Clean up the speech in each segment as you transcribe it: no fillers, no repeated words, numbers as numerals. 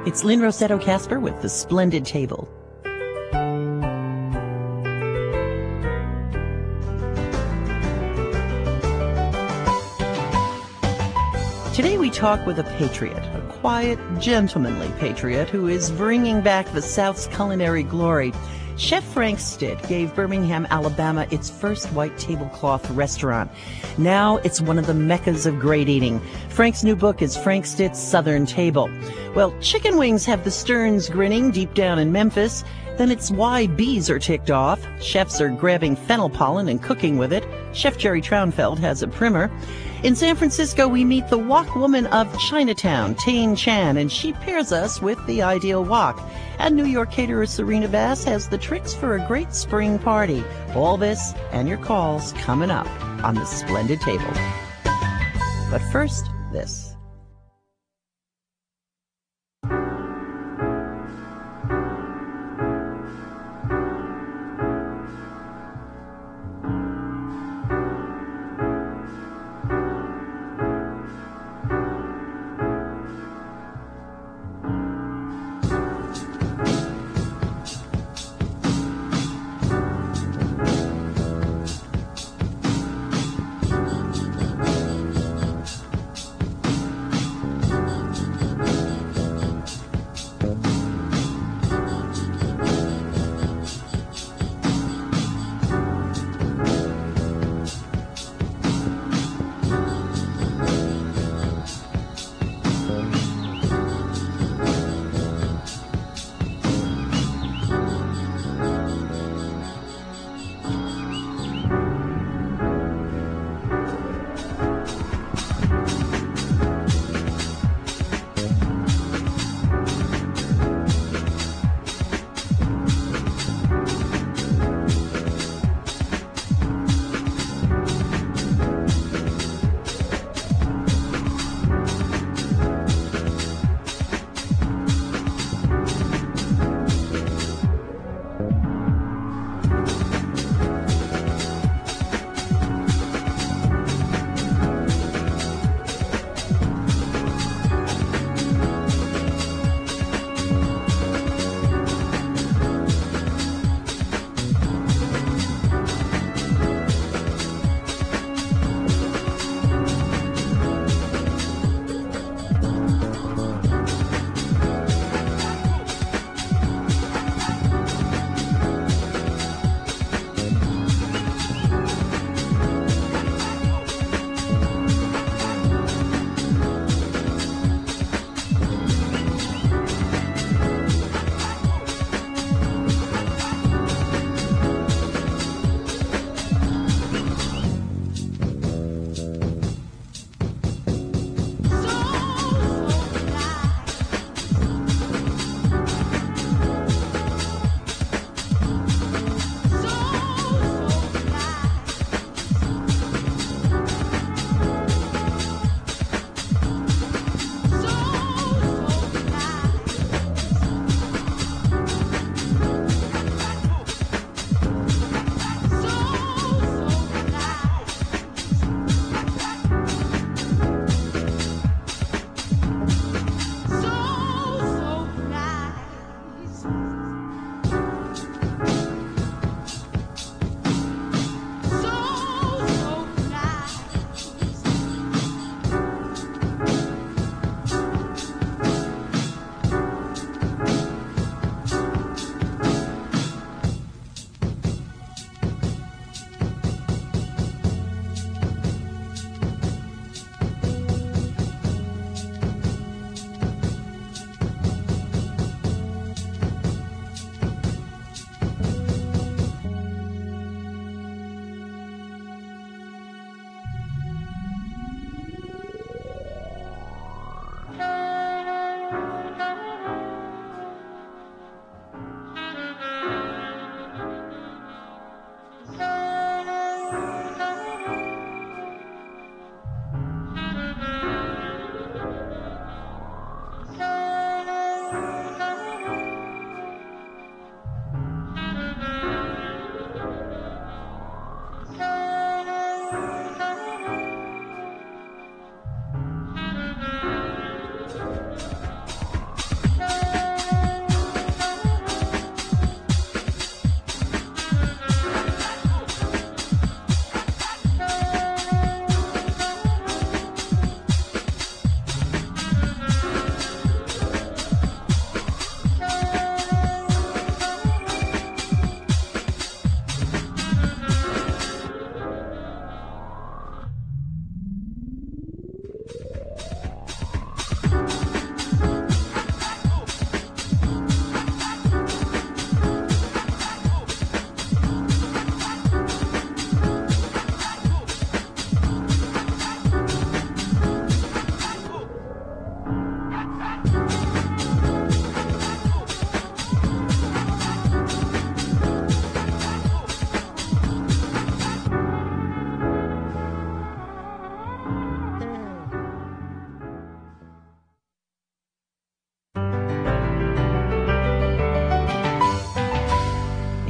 It's Lynn Rossetto Casper with The Splendid Table. Today we talk with a patriot, a quiet, gentlemanly patriot who is bringing back the South's culinary glory. Chef Frank Stitt gave Birmingham, Alabama its first white tablecloth restaurant. Now it's one of the meccas of great eating. Frank's new book is Frank Stitt's Southern Table. Well, chicken wings have the Stearns grinning deep down in Memphis. Then it's why bees are ticked off. Chefs are grabbing fennel pollen and cooking with it. Chef Jerry Traunfeld has a primer. In San Francisco, we meet the wok woman of Chinatown, Tain Chan, and she pairs us with the ideal wok. And New York caterer Serena Bass has the tricks for a great spring party. All this and your calls coming up on The Splendid Table. But first, this.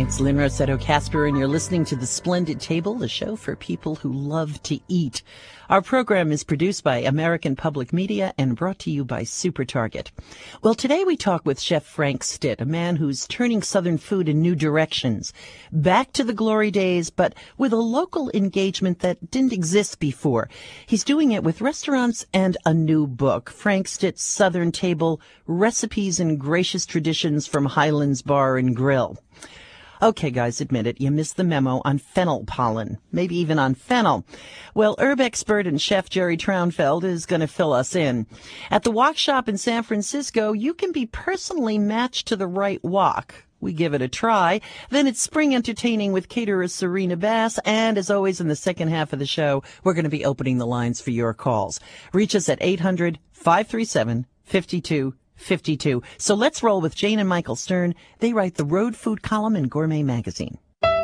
It's Lynn Rossetto Casper, and you're listening to The Splendid Table, the show for people who love to eat. Our program is produced by American Public Media and brought to you by Super Target. Well, today we talk with Chef Frank Stitt, a man who's turning Southern food in new directions. Back to the glory days, but with a local engagement that didn't exist before. He's doing it with restaurants and a new book, Frank Stitt's Southern Table, Recipes and Gracious Traditions from Highlands Bar and Grill. Okay, guys, admit it. You missed the memo on fennel pollen, maybe even on fennel. Well, herb expert and chef Jerry Traunfeld is going to fill us in. At the Wok Shop in San Francisco, you can be personally matched to the right wok. We give it a try. Then it's spring entertaining with caterer Serena Bass. And as always, in the second half of the show, we're going to be opening the lines for your calls. Reach us at 800-537-5252. So let's roll with Jane and Michael Stern. They write the Road Food column in Gourmet Magazine.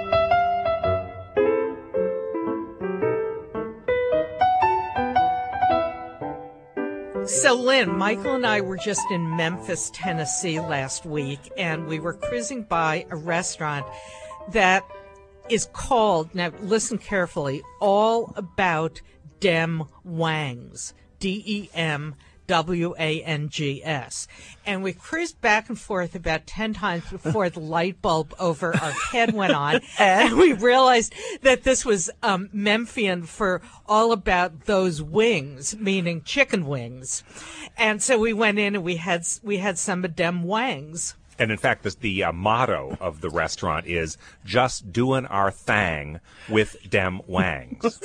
So, Lynn, Michael and I were just in Memphis, Tennessee last week, and we were cruising by a restaurant that is called, now listen carefully, All About Dem Wangs, DEMWANGS. And we cruised back and forth about 10 times before the light bulb over our head went on. And we realized that this was Memphian for all about those wings, meaning chicken wings. And so we went in and we had some of dem wangs. And in fact, the motto of the restaurant is just doing our thang with dem wangs.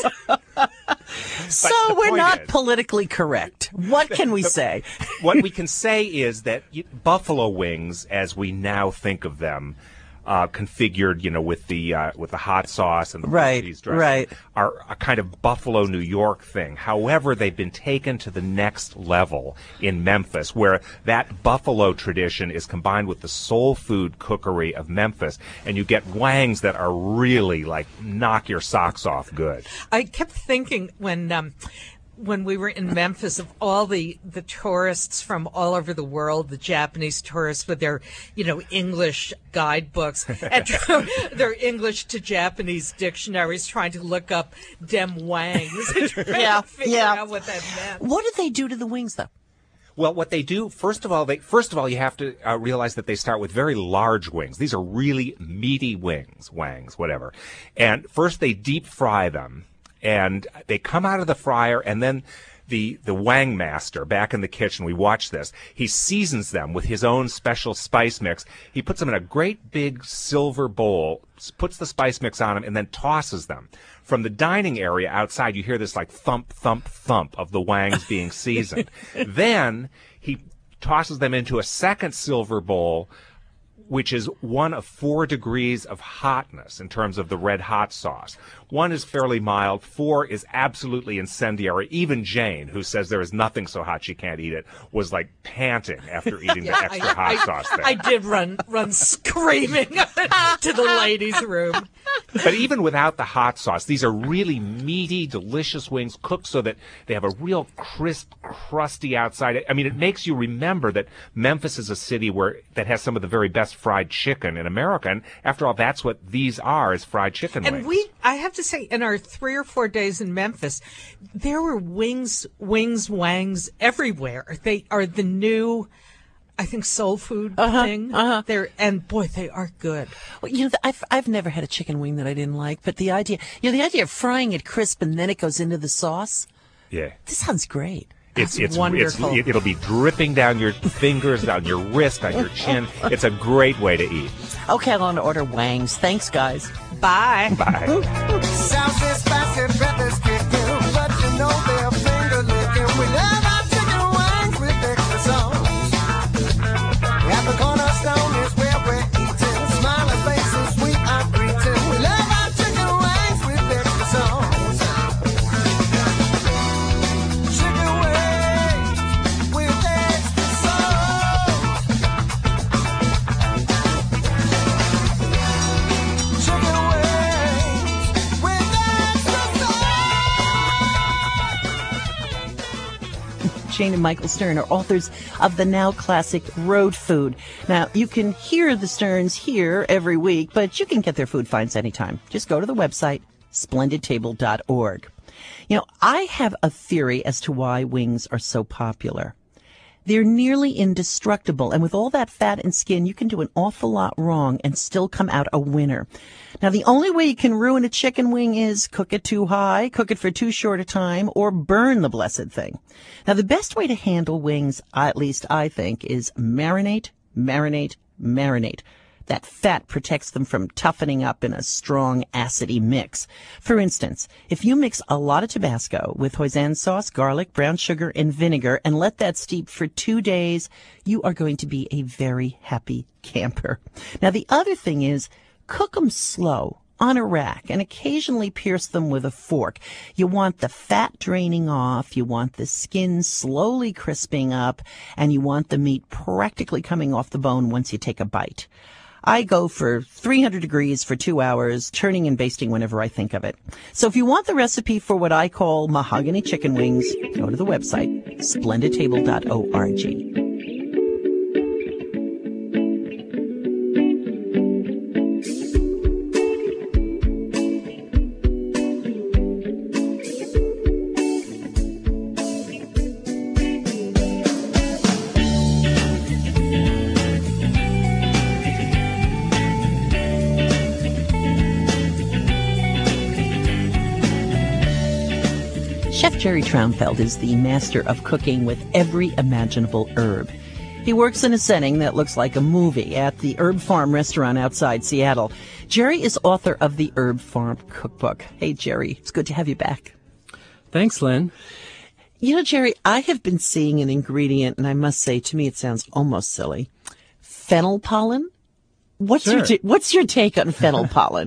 So we're not politically correct. What can we say? What we can say is that buffalo wings, as we now think of them, configured, with the hot sauce and the cheese dressing, are a kind of Buffalo, New York thing. However, they've been taken to the next level in Memphis, where that buffalo tradition is combined with the soul food cookery of Memphis, and you get wangs that are really like knock your socks off good. I kept thinking when we were in Memphis of all the tourists from all over the world, the Japanese tourists with their, English guidebooks and their English to Japanese dictionaries trying to look up dem wangs and figure out what that meant. What did they do to the wings, though? Well, what they do, first of all, you have to realize that they start with very large wings. These are really meaty wangs, whatever. And first they deep fry them. And they come out of the fryer, and then the wang master back in the kitchen, we watch this, he seasons them with his own special spice mix. He puts them in a great big silver bowl, puts the spice mix on them, and then tosses them. From the dining area outside, you hear this like thump, thump, thump of the wangs being seasoned. Then he tosses them into a second silver bowl, which is 1 of 4 degrees of hotness in terms of the red hot sauce. 1 is fairly mild, 4 is absolutely incendiary. Even Jane, who says there is nothing so hot she can't eat it, was like panting after eating the extra hot sauce there. I did run screaming to the ladies' room. But even without the hot sauce, these are really meaty, delicious wings cooked so that they have a real crisp, crusty outside. I mean, it makes you remember that Memphis is a city that has some of the very best fried chicken in America. And after all, that's what these are, is fried chicken wings. And I have to say, in our 3 or 4 days in Memphis, there were wangs everywhere. They are the new, I think, soul food thing. And boy, they are good. Well, I've never had a chicken wing that I didn't like, but the idea of frying it crisp and then it goes into the sauce. Yeah. This sounds great. It's wonderful. It'll be dripping down your fingers, down your wrist, on your chin. It's a great way to eat. Okay, I'm going to order wangs. Thanks, guys. Bye. Bye. Sounds as fast as feathers kicking, but they're finger licking. We love our chicken wings with extra sauce. At the cornerstone is where we're eating. Smiling faces, sweet our greeting. We love our chicken wings with extra sauce. Chicken wings with extra sauce. Chicken wings with extra sauce. Shane and Michael Stern are authors of the now classic Road Food. Now, you can hear the Sterns here every week, but you can get their food finds anytime. Just go to the website, splendidtable.org. You know, I have a theory as to why wings are so popular. They're nearly indestructible, and with all that fat and skin, you can do an awful lot wrong and still come out a winner. Now, the only way you can ruin a chicken wing is cook it too high, cook it for too short a time, or burn the blessed thing. Now, the best way to handle wings, at least I think, is marinate, marinate, marinate. That fat protects them from toughening up in a strong, acidy mix. For instance, if you mix a lot of Tabasco with hoisin sauce, garlic, brown sugar, and vinegar and let that steep for 2 days, you are going to be a very happy camper. Now, the other thing is, cook them slow on a rack and occasionally pierce them with a fork. You want the fat draining off, you want the skin slowly crisping up, and you want the meat practically coming off the bone once you take a bite. I go for 300 degrees for 2 hours, turning and basting whenever I think of it. So if you want the recipe for what I call mahogany chicken wings, go to the website, splendidtable.org. Chef Jerry Traunfeld is the master of cooking with every imaginable herb. He works in a setting that looks like a movie at the Herb Farm restaurant outside Seattle. Jerry is author of the Herb Farm Cookbook. Hey, Jerry, it's good to have you back. Thanks, Lynn. You know, Jerry, I have been seeing an ingredient, and I must say, to me, it sounds almost silly. Fennel pollen? What's your take on fennel pollen?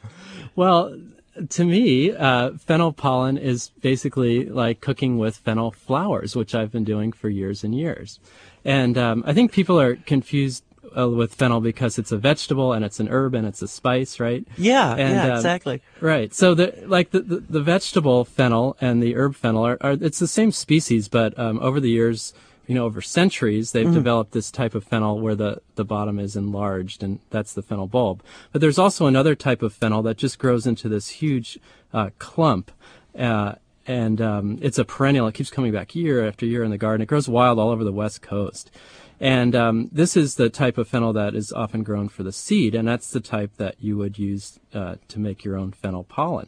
Well, to me, fennel pollen is basically like cooking with fennel flowers, which I've been doing for years and years. And I think people are confused with fennel because it's a vegetable and it's an herb and it's a spice, right? Yeah, exactly. Right. So the vegetable fennel and the herb fennel are it's the same species, but over the years, over centuries, they've developed this type of fennel where the bottom is enlarged, and that's the fennel bulb. But there's also another type of fennel that just grows into this huge clump, and it's a perennial. It keeps coming back year after year in the garden. It grows wild all over the West Coast. And this is the type of fennel that is often grown for the seed, and that's the type that you would use to make your own fennel pollen.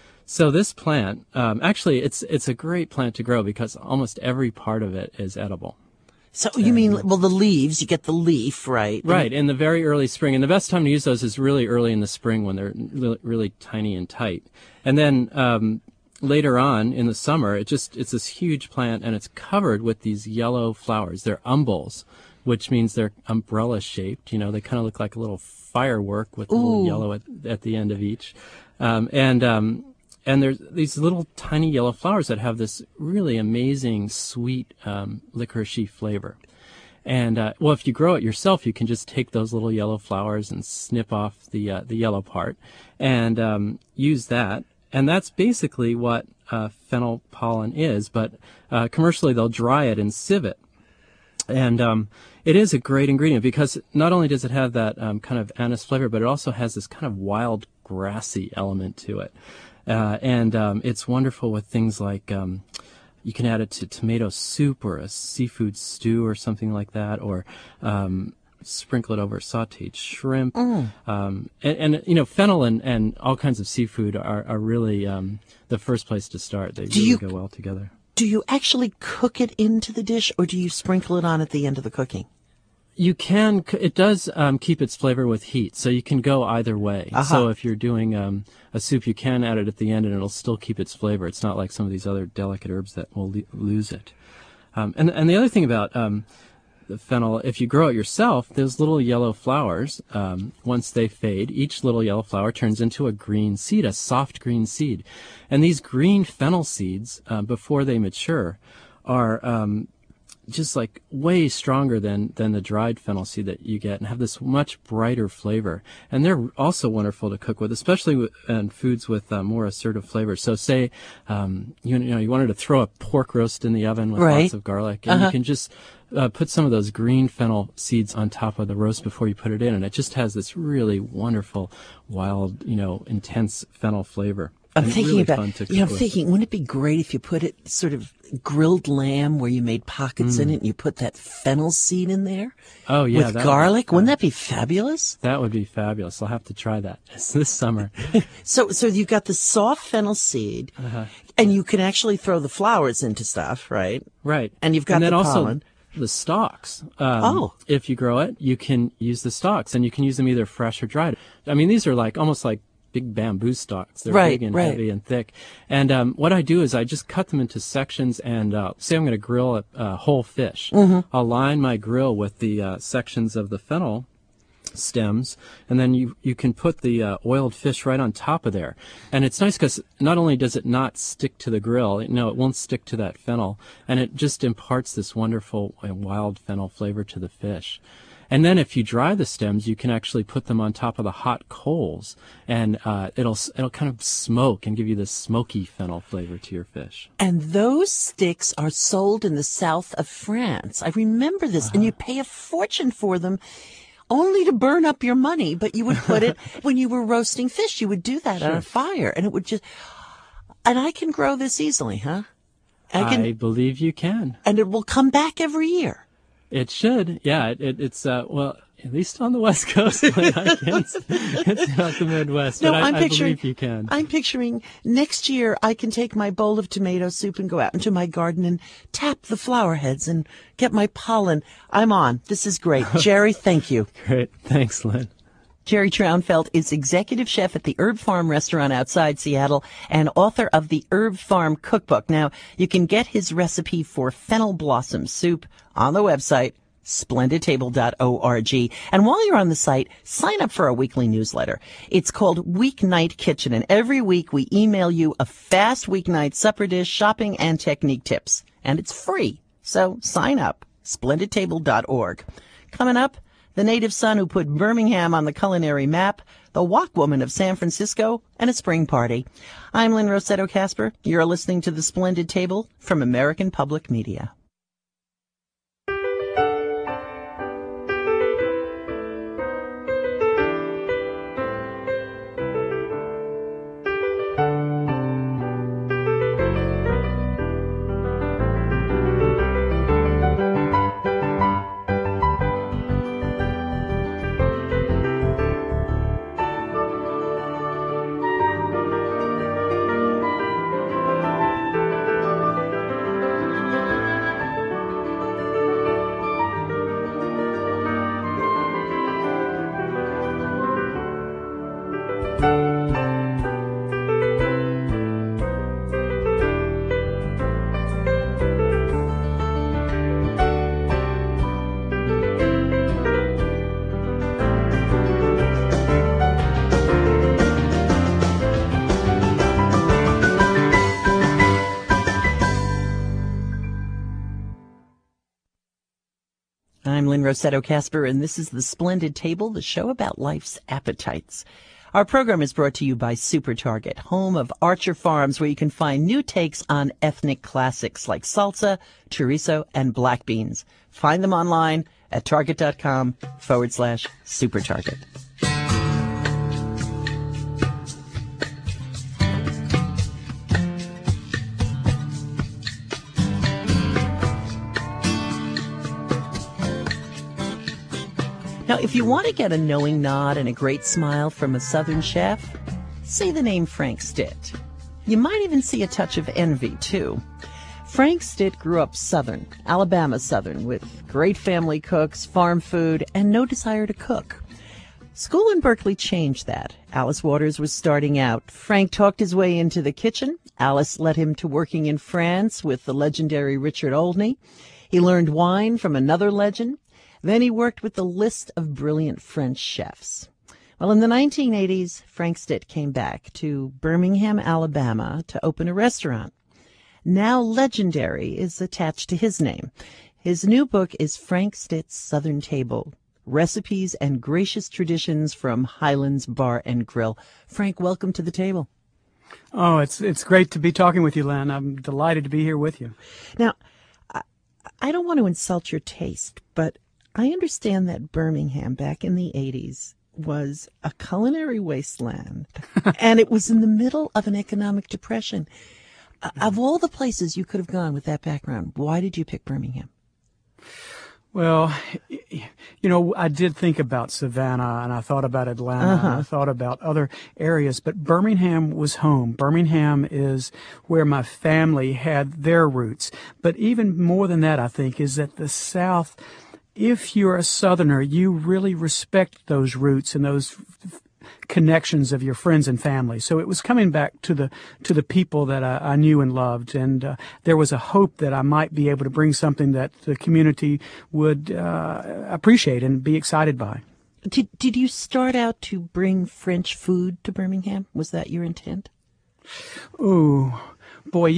So this plant, actually, it's a great plant to grow because almost every part of it is edible. So you mean, well, the leaves, you get the leaf, right? Right, in the very early spring. And the best time to use those is really early in the spring when they're really, really tiny and tight. And then later on in the summer, it's this huge plant, and it's covered with these yellow flowers. They're umbels, which means they're umbrella-shaped. They kind of look like a little firework with a little yellow at the end of each. And there's these little tiny yellow flowers that have this really amazing, sweet, licoricey flavor. And, if you grow it yourself, you can just take those little yellow flowers and snip off the yellow part and use that. And that's basically what fennel pollen is. But commercially, they'll dry it and sieve it. And it is a great ingredient because not only does it have that kind of anise flavor, but it also has this kind of wild, grassy element to it. And it's wonderful with things like you can add it to tomato soup or a seafood stew or something like that, or sprinkle it over sautéed shrimp. And fennel and all kinds of seafood are really the first place to start. They really go well together. Do you actually cook it into the dish, or do you sprinkle it on at the end of the cooking? You can. It does keep its flavor with heat, so you can go either way. Uh-huh. So if you're doing a soup, you can add it at the end, and it'll still keep its flavor. It's not like some of these other delicate herbs that will lose it. And the other thing about the fennel, if you grow it yourself, those little yellow flowers, once they fade, each little yellow flower turns into a green seed, a soft green seed. And these green fennel seeds, before they mature, are just like way stronger than the dried fennel seed that you get, and have this much brighter flavor. And they're also wonderful to cook with, especially in foods with more assertive flavors. So say you wanted to throw a pork roast in the oven with lots of garlic, and you can just put some of those green fennel seeds on top of the roast before you put it in, and it just has this really wonderful, wild, intense fennel flavor. I'm and thinking really about, fun to cook I'm with. thinking, wouldn't it be great if you put it sort of grilled lamb where you made pockets in it and you put that fennel seed in there? Oh, yeah. With garlic? Wouldn't that be fabulous? That would be fabulous. I'll have to try that this summer. So you've got the soft fennel seed, and you can actually throw the flowers into stuff, right? Right. And you've got and then the also pollen. the stalks. If you grow it, you can use the stalks, and you can use them either fresh or dried. I mean, these are almost like big bamboo stalks. They're big and heavy and thick. And what I do is I just cut them into sections, and say I'm going to grill a whole fish. I'll line my grill with the sections of the fennel stems, and then you can put the oiled fish right on top of there. And it's nice because not only does it not stick to the grill, it won't stick to that fennel, and it just imparts this wonderful wild fennel flavor to the fish. And then if you dry the stems, you can actually put them on top of the hot coals, and it'll kind of smoke and give you this smoky fennel flavor to your fish. And those sticks are sold in the south of France. I remember this, and you pay a fortune for them, only to burn up your money, but you would put it, when you were roasting fish, you would do that on a fire, and it would just, and I can grow this easily, huh? I believe you can. And it will come back every year. It should, yeah. It's well, at least on the West Coast, but I can't. It's not the Midwest, No, but I'm I picturing, believe you can. I'm picturing next year I can take my bowl of tomato soup and go out into my garden and tap the flower heads and get my pollen. I'm on. This is great. Jerry, thank you. Great. Thanks, Lynn. Jerry Traunfeld is executive chef at the Herb Farm restaurant outside Seattle and author of the Herb Farm Cookbook. Now, you can get his recipe for fennel blossom soup on the website, splendidtable.org. And while you're on the site, sign up for our weekly newsletter. It's called Weeknight Kitchen, and every week we email you a fast weeknight supper dish, shopping, and technique tips. And it's free. So sign up, splendidtable.org. Coming up, the native son who put Birmingham on the culinary map, the Wok Woman of San Francisco, and a spring party. I'm Lynn Rossetto Kasper. You're listening to The Splendid Table from American Public Media. I'm Lynn Rossetto Kasper, and this is The Splendid Table, the show about life's appetites. Our program is brought to you by Super Target, home of Archer Farms, where you can find new takes on ethnic classics like salsa, chorizo, and black beans. Find them online at target.com/supertarget. Now, if you want to get a knowing nod and a great smile from a Southern chef, say the name Frank Stitt. You might even see a touch of envy, too. Frank Stitt grew up Southern, Alabama Southern, with great family cooks, farm food, and no desire to cook. School in Berkeley changed that. Alice Waters was starting out. Frank talked his way into the kitchen. Alice led him to working in France with the legendary Richard Olney. He learned wine from another legend. Then he worked with a list of brilliant French chefs. Well, in the 1980s, Frank Stitt came back to Birmingham, Alabama, to open a restaurant. Now legendary is attached to his name. His new book is Frank Stitt's Southern Table, Recipes and Gracious Traditions from Highlands Bar and Grill. Frank, welcome to the table. Oh, it's great to be talking with you, Len. I'm delighted to be here with you. Now, I don't want to insult your taste, but I understand that Birmingham back in the 80s was a culinary wasteland, and it was in the middle of an economic depression. Of all the places you could have gone with that background, why did you pick Birmingham? Well, I did think about Savannah, and I thought about Atlanta, and I thought about other areas, but Birmingham was home. Birmingham is where my family had their roots. But even more than that, I think, is that the South, if you're a Southerner, you really respect those roots and those connections of your friends and family. So it was coming back to the people that I knew and loved, and there was a hope that I might be able to bring something that the community would appreciate and be excited by. Did you start out to bring French food to Birmingham? Was that your intent? Oh, boy,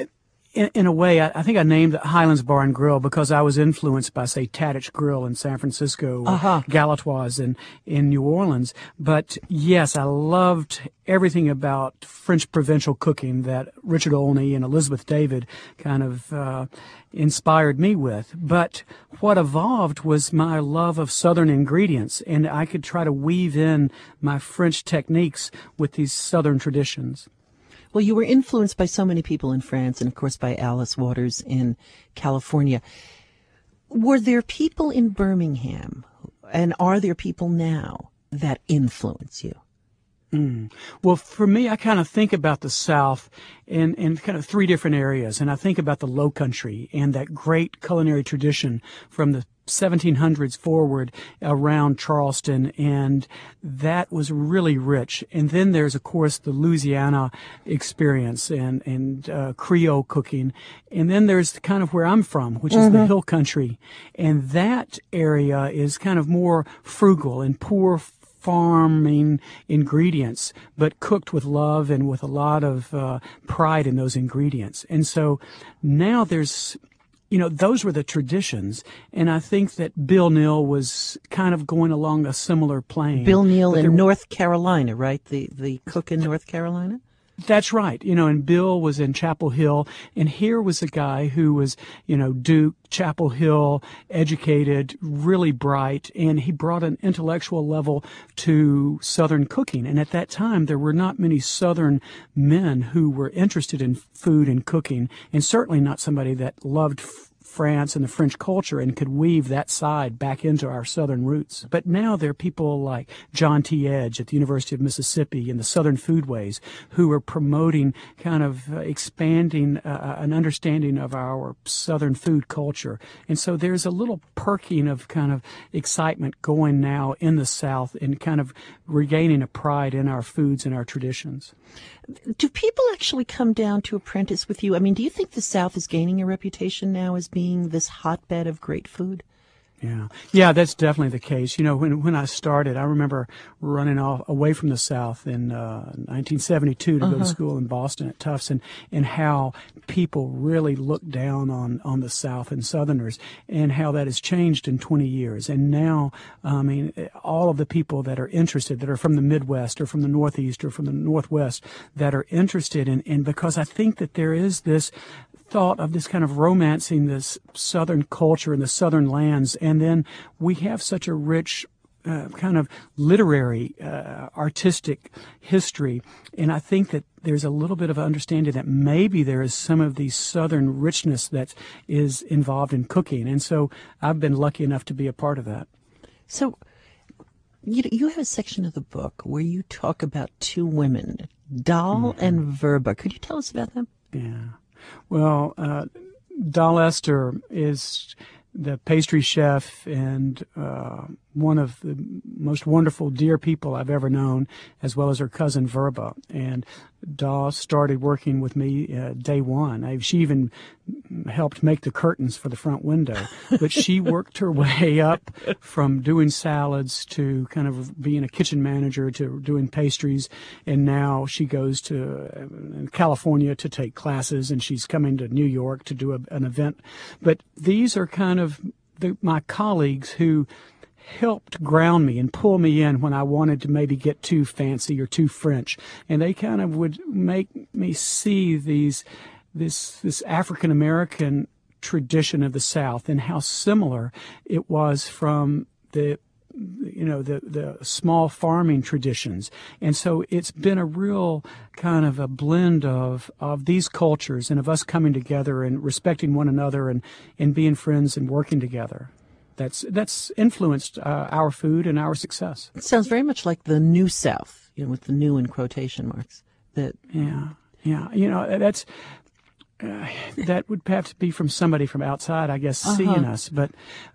in a way, I think I named it Highlands Bar and Grill because I was influenced by, say, Taddich Grill in San Francisco, or Galatoire's in New Orleans. But yes, I loved everything about French provincial cooking that Richard Olney and Elizabeth David kind of inspired me with. But what evolved was my love of Southern ingredients, and I could try to weave in my French techniques with these Southern traditions. Well, you were influenced by so many people in France and, of course, by Alice Waters in California. Were there people in Birmingham, and are there people now, that influence you? Well, for me, I kind of think about the South in kind of three different areas. And I think about the Low Country and that great culinary tradition from the 1700s forward around Charleston, and that was really rich. And then there's, of course, the Louisiana experience and Creole cooking. And then there's kind of where I'm from, which is the Hill Country. And that area is kind of more frugal and poor farming ingredients, but cooked with love and with a lot of pride in those ingredients. And so now there's, those were the traditions. And I think that Bill Neal was kind of going along a similar plane. Bill Neal in North Carolina, right? The cook in North Carolina? That's right. And Bill was in Chapel Hill, and here was a guy who was, Duke, Chapel Hill, educated, really bright, and he brought an intellectual level to Southern cooking. And at that time, there were not many Southern men who were interested in food and cooking, and certainly not somebody that loved France and the French culture and could weave that side back into our Southern roots. But now there are people like John T. Edge at the University of Mississippi and the Southern Foodways who are promoting kind of expanding an understanding of our Southern food culture. And so there's a little perking of kind of excitement going now in the South and kind of regaining a pride in our foods and our traditions. Do people actually come down to apprentice with you? I mean, do you think the South is gaining a reputation now as being this hotbed of great food? Yeah, that's definitely the case. When I started, I remember running away from the South in 1972 to go to school in Boston at Tufts, and how people really looked down on the South and Southerners, and how that has changed in 20 years. And now, all of the people that are interested, that are from the Midwest or from the Northeast or from the Northwest, that are interested in because I think that there is this thought of this kind of romancing this Southern culture and the Southern lands, and then we have such a rich kind of literary, artistic history, and I think that there's a little bit of understanding that maybe there is some of the Southern richness that is involved in cooking, and so I've been lucky enough to be a part of that. So you have a section of the book where you talk about two women, Doll and Verba. Could you tell us about them? Yeah. Well, Doll Esther is the pastry chef and one of the most wonderful, dear people I've ever known, as well as her cousin Verba. And Dawes started working with me day one. She even helped make the curtains for the front window. But she worked her way up from doing salads to kind of being a kitchen manager to doing pastries. And now she goes to California to take classes, and she's coming to New York to do an event. But these are kind of my colleagues who helped ground me and pull me in when I wanted to maybe get too fancy or too French. And they kind of would make me see this African-American tradition of the South and how similar it was from the small farming traditions. And so it's been a real kind of a blend of these cultures and of us coming together and respecting one another and being friends and working together. That's influenced our food and our success. It sounds very much like the New South, with the new in quotation marks. Yeah. That's that would have to be from somebody from outside, I guess, seeing us. But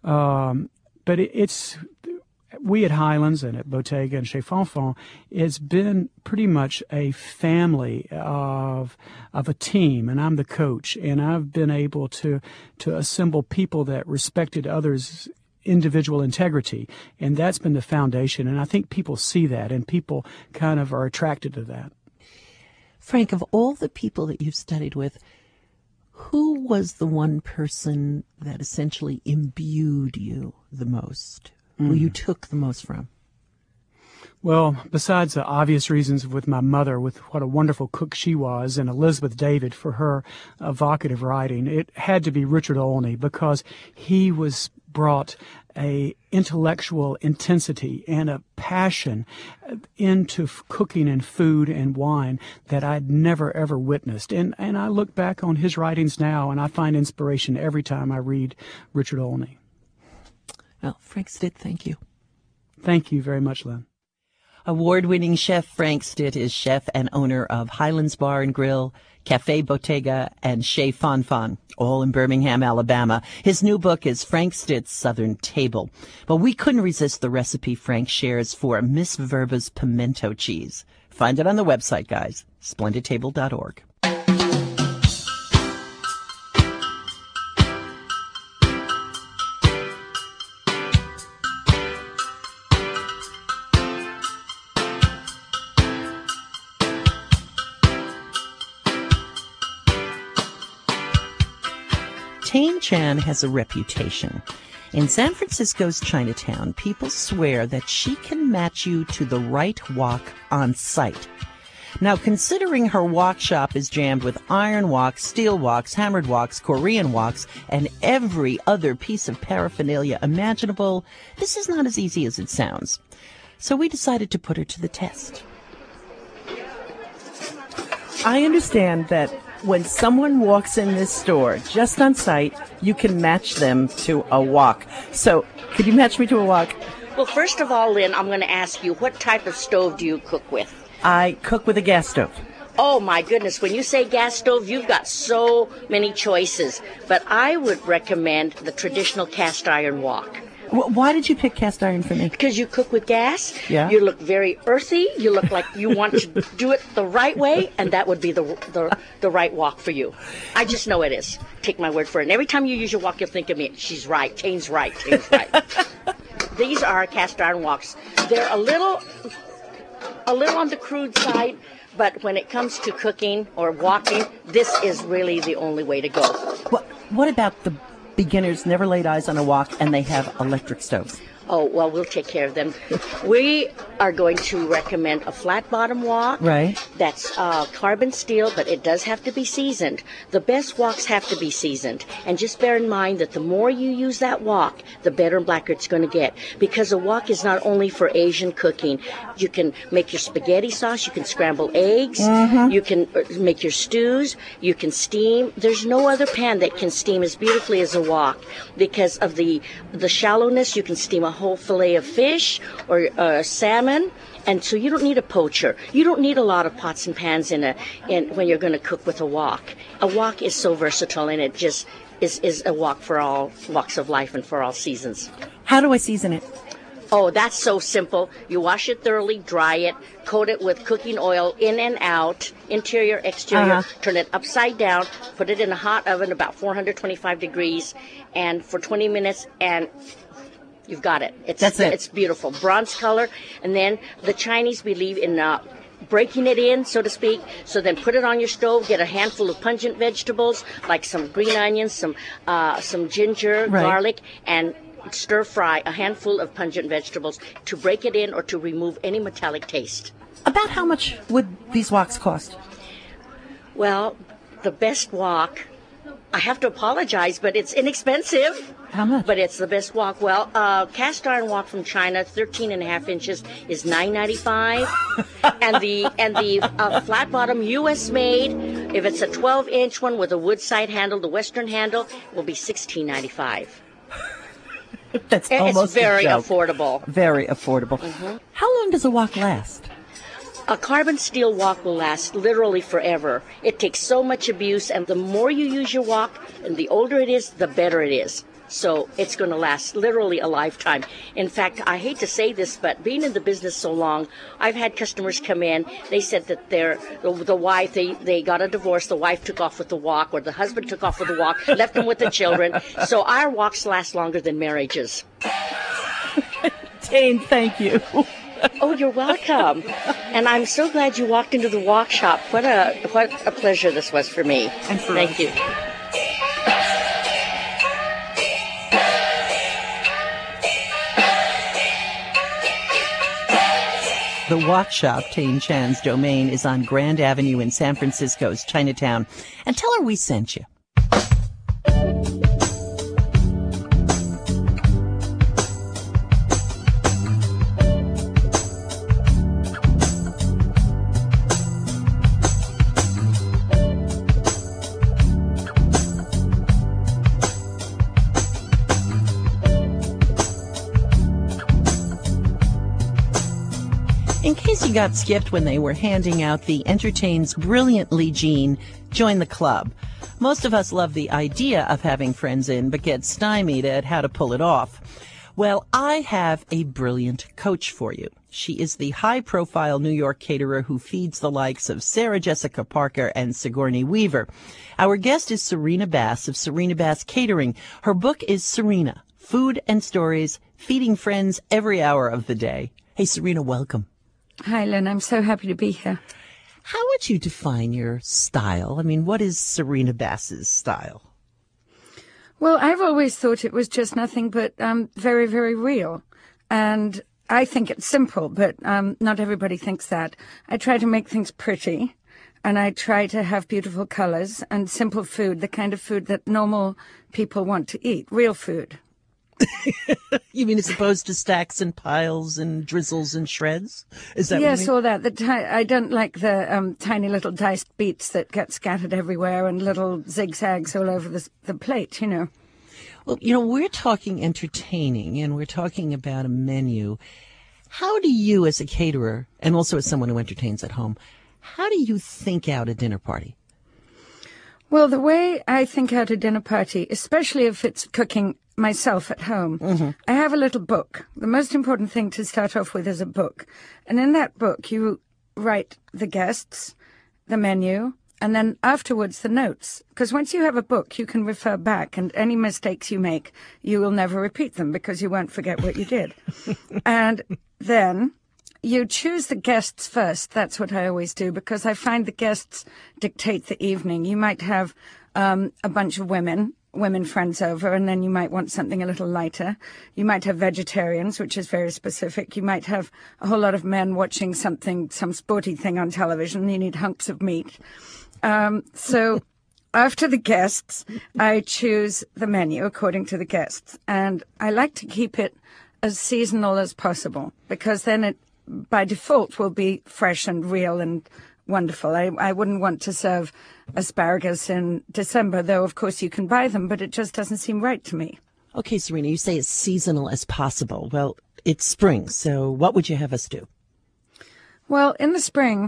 it's we at Highlands and at Bottega and Chez Fonfon, it's been pretty much a family of a team, and I'm the coach, and I've been able to assemble people that respected others' individual integrity, and that's been the foundation, and I think people see that, and people kind of are attracted to that. Frank, of all the people that you've studied with, who was the one person that essentially imbued you the most? Who you took the most from? Well, besides the obvious reasons with my mother, with what a wonderful cook she was, and Elizabeth David for her evocative writing, it had to be Richard Olney, because he brought a intellectual intensity and a passion into cooking and food and wine that I'd never, ever witnessed. And I look back on his writings now, and I find inspiration every time I read Richard Olney. Well, Frank Stitt, thank you. Thank you very much, Lynn. Award-winning chef Frank Stitt is chef and owner of Highlands Bar and Grill, Cafe Bottega, and Chez Fonfon, all in Birmingham, Alabama. His new book is Frank Stitt's Southern Table. But we couldn't resist the recipe Frank shares for Miss Verba's pimento cheese. Find it on the website, guys, splendidtable.org. Tain Chan has a reputation. In San Francisco's Chinatown, people swear that she can match you to the right wok on site. Now, considering her wok shop is jammed with iron woks, steel woks, hammered woks, Korean woks, and every other piece of paraphernalia imaginable, this is not as easy as it sounds. So we decided to put her to the test. I understand that when someone walks in this store, just on site, you can match them to a wok. So, could you match me to a wok? Well, first of all, Lynn, I'm going to ask you, what type of stove do you cook with? I cook with a gas stove. Oh, my goodness. When you say gas stove, you've got so many choices. But I would recommend the traditional cast iron wok. Why did you pick cast iron for me? Because you cook with gas. Yeah. You look very earthy. You look like you want to do it the right way, and that would be the right wok for you. I just know it is. Take my word for it. And every time you use your wok, you'll think of me. She's right. Tane's right. Tane's right. These are cast iron woks. They're a little on the crude side, but when it comes to cooking or woking, this is really the only way to go. What about the beginners never laid eyes on a wok and they have electric stoves? Oh, well, we'll take care of them. We are going to recommend a flat bottom wok. Right. That's carbon steel, but it does have to be seasoned. The best woks have to be seasoned. And just bear in mind that the more you use that wok, the better and blacker it's going to get. Because a wok is not only for Asian cooking. You can make your spaghetti sauce. You can scramble eggs. Mm-hmm. You can make your stews. You can steam. There's no other pan that can steam as beautifully as a wok. Because of the shallowness, you can steam a whole fillet of fish or salmon, and so you don't need a poacher. You don't need a lot of pots and pans when you're going to cook with a wok. A wok is so versatile, and it just is a wok for all walks of life and for all seasons. How do I season it? Oh, that's so simple. You wash it thoroughly, dry it, coat it with cooking oil in and out, interior, exterior, turn it upside down, put it in a hot oven about 425 degrees, and for 20 minutes, and you've got it. That's it. It's beautiful. Bronze color. And then the Chinese believe in breaking it in, so to speak. So then put it on your stove, get a handful of pungent vegetables, like some green onions, some ginger, garlic, and stir fry a handful of pungent vegetables to break it in or to remove any metallic taste. About how much would these woks cost? Well, the best wok, I have to apologize, but it's inexpensive. How much? But it's the best wok. Well, cast iron wok from China, 13.5 inches, is $9.95, and the flat bottom U.S. made, if it's a 12-inch one with a wood side handle, the Western handle, will be $16.95. That's almost It's very a joke. affordable. Very affordable. How long does a wok last? A carbon steel wok will last literally forever. It takes so much abuse, and the more you use your wok, and the older it is, the better it is. So it's going to last literally a lifetime. In fact, I hate to say this, but being in the business so long, I've had customers come in. They said that the wife, they got a divorce. The wife took off with the wok, or the husband took off with the wok, left them with the children. So our woks last longer than marriages. Tane, thank you. Oh, you're welcome. And I'm so glad you walked into the wok shop. What a pleasure this was for me. And for Thank us. you. The Wok Shop, Tane Chan's domain, is on Grand Avenue in San Francisco's Chinatown. And tell her we sent you. In case you got skipped when they were handing out the Entertain's Brilliantly Gene Join the Club. Most of us love the idea of having friends in, but get stymied at how to pull it off. Well, I have a brilliant coach for you. She is the high-profile New York caterer who feeds the likes of Sarah Jessica Parker and Sigourney Weaver. Our guest is Serena Bass of Serena Bass Catering. Her book is Serena, Food and Stories, Feeding Friends Every Hour of the Day. Hey, Serena, welcome. Hi, Len. I'm so happy to be here. How would you define your style? I mean, what is Serena Bass's style? Well, I've always thought it was just nothing but very, very real. And I think it's simple, but not everybody thinks that. I try to make things pretty, and I try to have beautiful colors and simple food, the kind of food that normal people want to eat, real food. You mean as opposed to stacks and piles and drizzles and shreds? Is that Yes, what you all that. I don't like the tiny little diced beets that get scattered everywhere and little zigzags all over the plate, you know. Well, you know, we're talking entertaining and we're talking about a menu. How do you, as a caterer, and also as someone who entertains at home, how do you think out a dinner party? Well, the way I think out a dinner party, especially if it's cooking myself at home, I have a little book. The most important thing to start off with is a book. And in that book, you write the guests, the menu, and then afterwards the notes. Because once you have a book, you can refer back, and any mistakes you make, you will never repeat them because you won't forget what you did. And then you choose the guests first. That's what I always do, because I find the guests dictate the evening. You might have a bunch of women friends over, and then you might want something a little lighter. You might have vegetarians, which is very specific. You might have a whole lot of men watching some sporty thing on television. You need hunks of meat. So after the guests, I choose the menu according to the guests. And I like to keep it as seasonal as possible, because then it, by default, will be fresh and real and wonderful. I wouldn't want to serve asparagus in December, though, of course, you can buy them, but it just doesn't seem right to me. Okay, Serena, you say as seasonal as possible. Well, it's spring, so what would you have us do? Well, in the spring,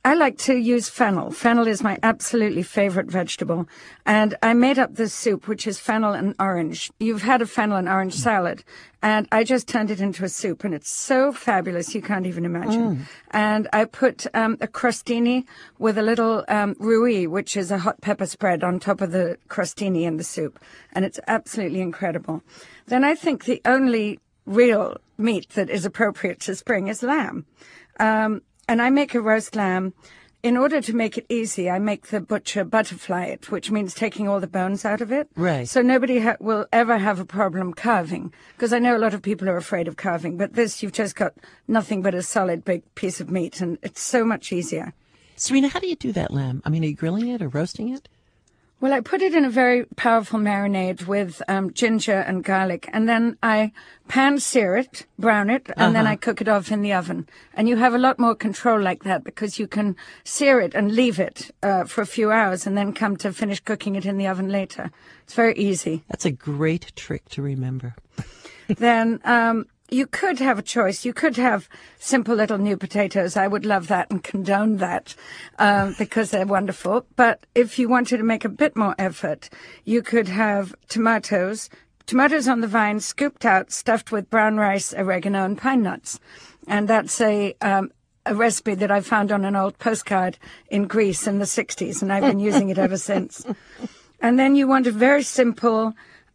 I like to use fennel. Fennel is my absolutely favorite vegetable. And I made up this soup, which is fennel and orange. You've had a fennel and orange salad. And I just turned it into a soup. And it's so fabulous, you can't even imagine. And I put a crostini with a little roux, which is a hot pepper spread on top of the crostini in the soup. And it's absolutely incredible. Then I think the only real meat that is appropriate to spring is lamb. And I make a roast lamb. In order to make it easy, I make the butcher butterfly it, which means taking all the bones out of it. Right. So nobody will ever have a problem carving, because I know a lot of people are afraid of carving, but this, you've just got nothing but a solid big piece of meat, and it's so much easier. Serena, how do you do that lamb? I mean, are you grilling it or roasting it? Well, I put it in a very powerful marinade with ginger and garlic, and then I pan-sear it, brown it, and then I cook it off in the oven. And you have a lot more control like that because you can sear it and leave it for a few hours and then come to finish cooking it in the oven later. It's very easy. That's a great trick to remember. Then you could have a choice. You could have simple little new potatoes. I would love that and condone that because they're wonderful. But if you wanted to make a bit more effort, you could have tomatoes on the vine, scooped out, stuffed with brown rice, oregano, and pine nuts. And that's a recipe that I found on an old postcard in Greece in the 60s, and I've been using it ever since. And then you want a very simple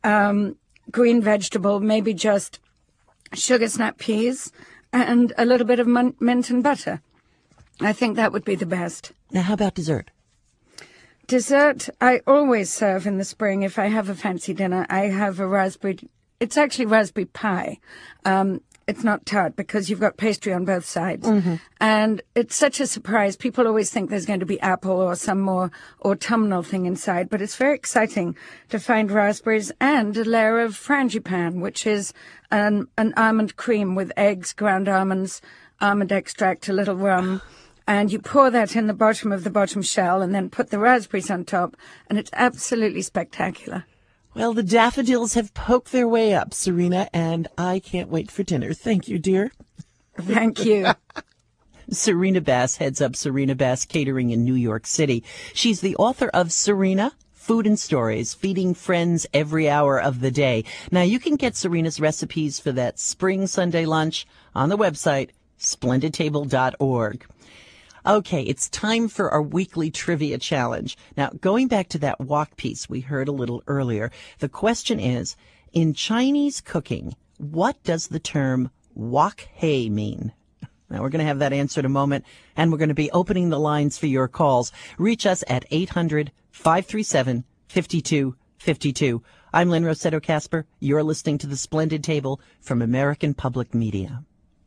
green vegetable, maybe just sugar snap peas, and a little bit of mint and butter. I think that would be the best. Now, how about dessert? Dessert, I always serve in the spring. If I have a fancy dinner, I have a raspberry. It's actually raspberry pie. It's not tart because you've got pastry on both sides. And it's such a surprise. People always think there's going to be apple or some more autumnal thing inside, but it's very exciting to find raspberries and a layer of frangipane, which is an almond cream with eggs, ground almonds, almond extract, a little rum. And you pour that in the bottom of the bottom shell and then put the raspberries on top, and it's absolutely spectacular. Well, the daffodils have poked their way up, Serena, and I can't wait for dinner. Thank you, dear. Thank you. Serena Bass heads up Serena Bass Catering in New York City. She's the author of Serena, Food and Stories, Feeding Friends Every Hour of the Day. Now, you can get Serena's recipes for that spring Sunday lunch on the website, splendidtable.org. Okay, it's time for our weekly trivia challenge. Now, going back to that wok piece we heard a little earlier, the question is, in Chinese cooking, what does the term wok hei mean? Now, we're going to have that answer in a moment, and we're going to be opening the lines for your calls. Reach us at 800-537-5252. I'm Lynn Rossetto Kasper. You're listening to The Splendid Table from American Public Media.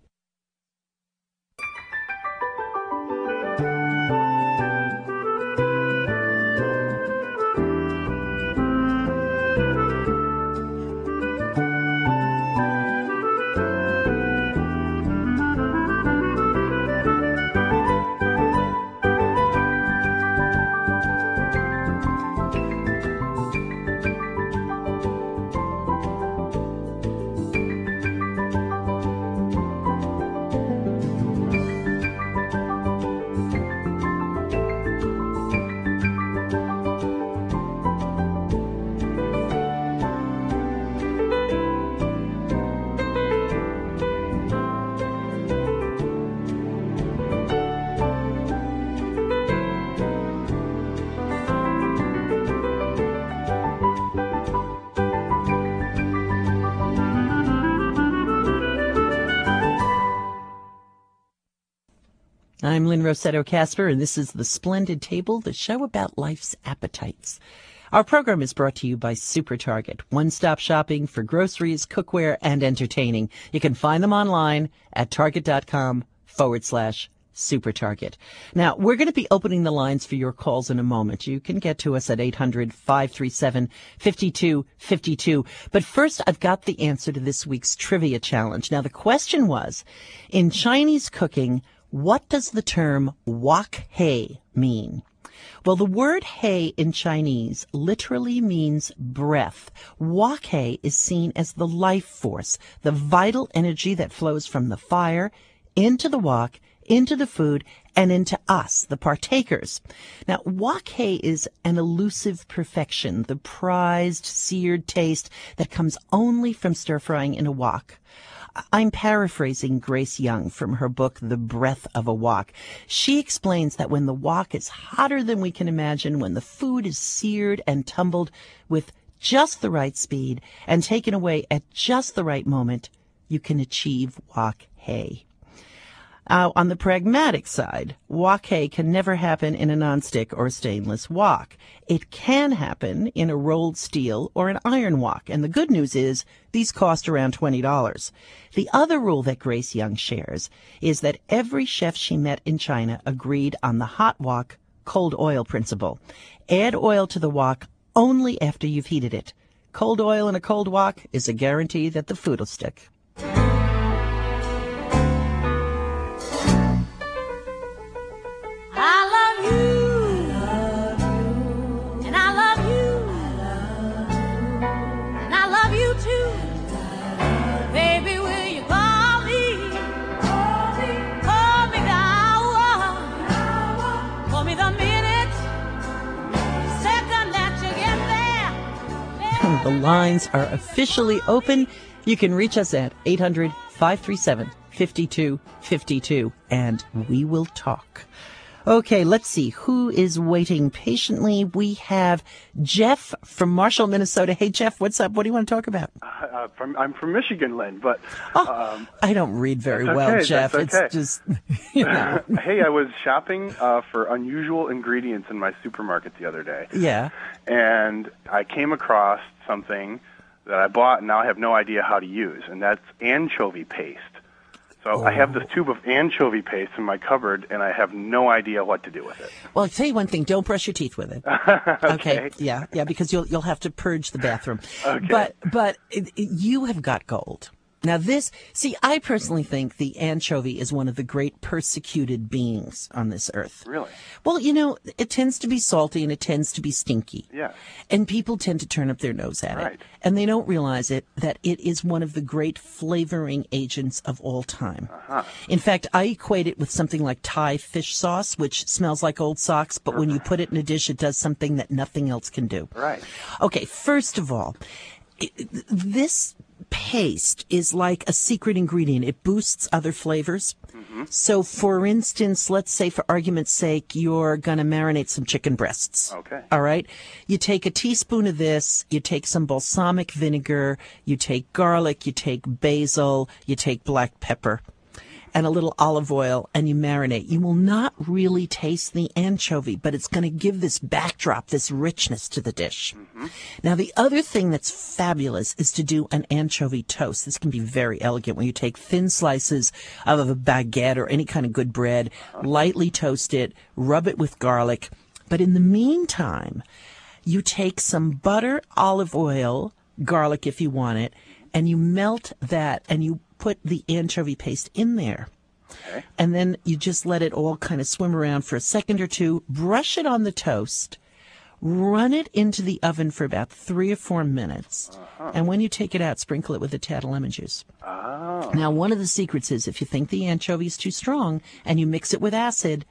I'm Lynn Rossetto Kasper, and this is The Splendid Table, the show about life's appetites. Our program is brought to you by Super Target, one-stop shopping for groceries, cookware, and entertaining. You can find them online at target.com/Super Target. Now, we're going to be opening the lines for your calls in a moment. You can get to us at 800-537-5252. But first, I've got the answer to this week's trivia challenge. Now, the question was, in Chinese cooking, what does the term wok hei mean? Well, the word hei in Chinese literally means breath. Wok hei is seen as the life force, the vital energy that flows from the fire into the wok into the food and into us, the partakers. Now, wok hay is an elusive perfection, the prized seared taste that comes only from stir-frying in a wok. I'm paraphrasing Grace Young from her book, The Breath of a Wok. She explains that when the wok is hotter than we can imagine, when the food is seared and tumbled with just the right speed and taken away at just the right moment, you can achieve wok hay. On the pragmatic side, wok hay can never happen in a nonstick or stainless wok. It can happen in a rolled steel or an iron wok, and the good news is these cost around $20. The other rule that Grace Young shares is that every chef she met in China agreed on the hot wok, cold oil principle. Add oil to the wok only after you've heated it. Cold oil in a cold wok is a guarantee that the food will stick. The lines are officially open. You can reach us at 800-537-5252, and we will talk. Okay, let's see. Who is waiting patiently? We have Jeff from Marshall, Minnesota. Hey, Jeff, what's up? What do you want to talk about? I'm from Michigan, Lynn, but... I don't read very well, Jeff. That's okay. It's just, you know. Hey, I was shopping for unusual ingredients in my supermarket the other day. Yeah. And I came across something that I bought and now I have no idea how to use, and that's anchovy paste. So I have this tube of anchovy paste in my cupboard, and I have no idea what to do with it. Well, I'll tell you one thing. Don't brush your teeth with it. Okay. Yeah, because you'll have to purge the bathroom. Okay. But you have got gold. Now I personally think the anchovy is one of the great persecuted beings on this earth. Really? Well, it tends to be salty and it tends to be stinky. Yeah. And people tend to turn up their nose at Right. it. And they don't realize that it is one of the great flavoring agents of all time. Uh-huh. In fact, I equate it with something like Thai fish sauce, which smells like old socks, but when you put it in a dish, it does something that nothing else can do. Right. Okay, first of all, this paste is like a secret ingredient. It boosts other flavors. Mm-hmm. So, for instance, let's say for argument's sake, you're going to marinate some chicken breasts. Okay. All right. You take a teaspoon of this, you take some balsamic vinegar, you take garlic, you take basil, you take black pepper, and a little olive oil, and you marinate. You will not really taste the anchovy, but it's going to give this backdrop, this richness to the dish. Mm-hmm. Now, the other thing that's fabulous is to do an anchovy toast. This can be very elegant when you take thin slices of a baguette or any kind of good bread, lightly toast it, rub it with garlic. But in the meantime, you take some butter, olive oil, garlic if you want it, and you melt that and you put the anchovy paste in there. Okay. And then you just let it all kind of swim around for a second or two, brush it on the toast, run it into the oven for about 3 or 4 minutes. And when you take it out, sprinkle it with a tad of lemon juice. Oh. Now, one of the secrets is if you think the anchovy is too strong and you mix it with acid,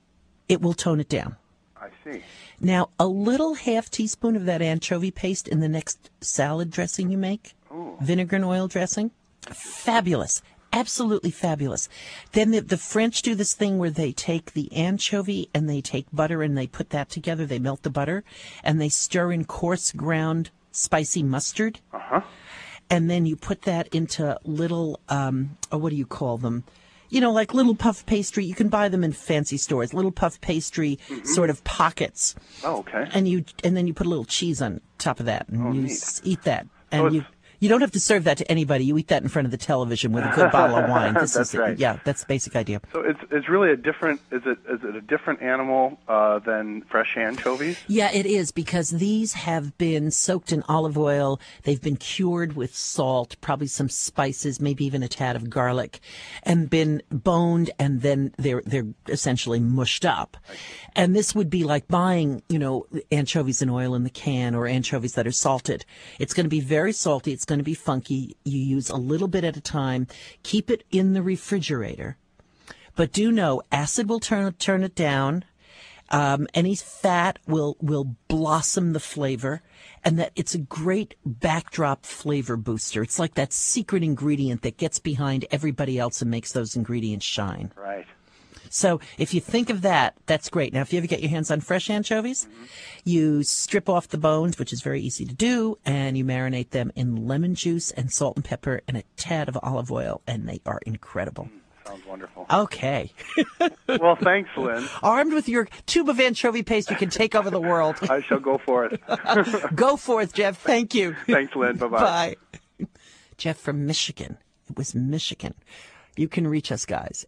it will tone it down. I see. Now, a little half teaspoon of that anchovy paste in the next salad dressing you make, vinegar and oil dressing, fabulous. Absolutely fabulous. Then the French do this thing where they take the anchovy and they take butter and they put that together. They melt the butter and they stir in coarse ground spicy mustard. Uh-huh. And then you put that into little, what do you call them? Like little puff pastry. You can buy them in fancy stores. Little puff pastry sort of pockets. Oh, okay. And then you put a little cheese on top of that and you eat that. So And you don't have to serve that to anybody. You eat that in front of the television with a good bottle of wine. That's right. Yeah, that's the basic idea. So it's really a different. Is it a different animal than fresh anchovies? Yeah, it is, because these have been soaked in olive oil. They've been cured with salt, probably some spices, maybe even a tad of garlic, and been boned, and then they're essentially mushed up. And this would be like buying, anchovies in oil in the can or anchovies that are salted. It's going to be very salty. It's going to be funky. You use a little bit at a time. Keep it in the refrigerator. But do know acid will turn it down. Any fat will blossom the flavor, and that it's a great backdrop flavor booster. It's like that secret ingredient that gets behind everybody else and makes those ingredients shine. Right. So if you think of that, that's great. Now, if you ever get your hands on fresh anchovies, you strip off the bones, which is very easy to do, and you marinate them in lemon juice and salt and pepper and a tad of olive oil, and they are incredible. Sounds wonderful. Okay. Well, thanks, Lynn. Armed with your tube of anchovy paste, you can take over the world. I shall go for it. Go forth, Jeff. Thank you. Thanks, Lynn. Bye-bye. Bye. Jeff from Michigan. It was Michigan. You can reach us, guys.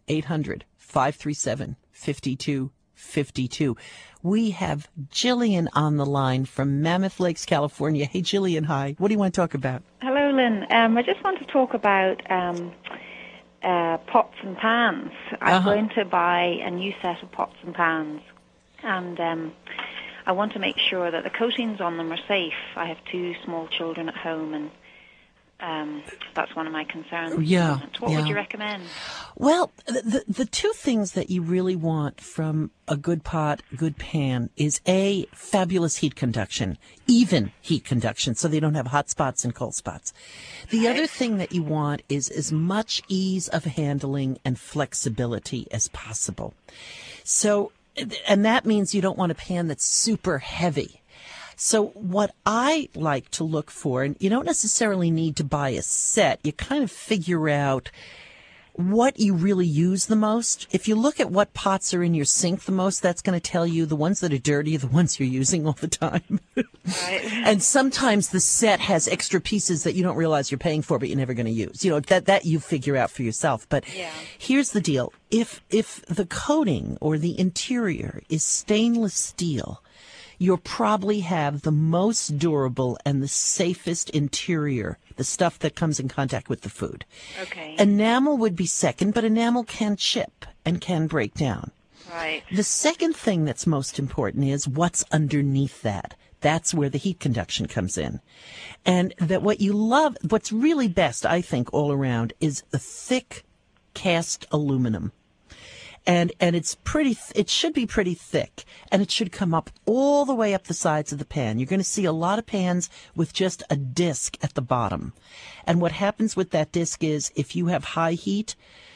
800-537-5252. We have Jillian on the line from Mammoth Lakes, California. Hey, Jillian, hi. What do you want to talk about? Hello, Lynn. I just want to talk about pots and pans. I'm going to buy a new set of pots and pans, and I want to make sure that the coatings on them are safe. I have 2 small children at home, and that's one of my concerns. Yeah. What would you recommend? Well, the 2 things that you really want from a good pot, good pan, is A, fabulous heat conduction, even heat conduction, so they don't have hot spots and cold spots. The other thing that you want is as much ease of handling and flexibility as possible. So, and that means you don't want a pan that's super heavy. So what I like to look for, and you don't necessarily need to buy a set, you kind of figure out what you really use the most. If you look at what pots are in your sink the most, that's going to tell you the ones that are dirty are the ones you're using all the time. Right. And sometimes the set has extra pieces that you don't realize you're paying for, but you're never going to use. You know, that you figure out for yourself. But here's the deal. If the coating or the interior is stainless steel, you'll probably have the most durable and the safest interior, the stuff that comes in contact with the food. Okay. Enamel would be second, but enamel can chip and can break down. Right. The second thing that's most important is what's underneath that. That's where the heat conduction comes in. And that what you love, what's really best, I think, all around, is a thick cast aluminum. And it's it should be pretty thick, and it should come up all the way up the sides of the pan. You're going to see a lot of pans with just a disc at the bottom. And what happens with that disc is if you have high heat,